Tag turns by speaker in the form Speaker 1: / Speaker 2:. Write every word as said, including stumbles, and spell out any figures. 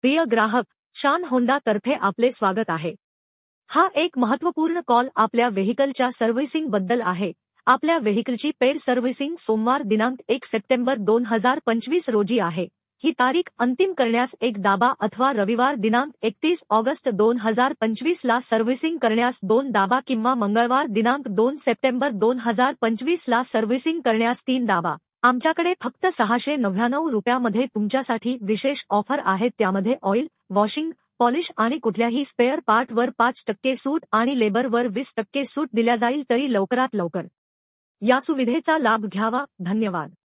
Speaker 1: प्रिय ग्राहक, शान होंडा तर्फे आपले स्वागत आहे. हा एक महत्त्वपूर्ण कॉल आपल्या व्हेइकलच्या सर्व्हिसिंग बद्दल आहे. आपल्या व्हेइकलची पेड सर्व्हिसिंग सोमवार दिनांक एक सप्टेंबर दोन हजार पंचवीस रोजी आहे. ही तारीख अंतिम करण्यास एक दाबा अथवा रविवार दिनांक एकतीस ऑगस्ट दोन हजार पंचवीस ला सर्व्हिसिंग करण्यास दोन दाबा किंवा मंगळवार दिनांक दोन सप्टेंबर दोन हजार पंचवीस ला सर्व्हिसिंग करण्यास तीन दाबा. आमच्याकडे फक्त सहाशे नव्याण्णव रुपयामध्ये तुमच्यासाठी विशेष ऑफर आहेत, त्यामध्ये ऑइल, वॉशिंग, पॉलिश आणि कुठल्याही स्पेअर पार्टवर पाच टक्के सूट आणि लेबरवर वीस टक्के सूट दिल्या जाईल. तरी लवकरात लवकर या सुविधेचा लाभ घ्यावा. धन्यवाद.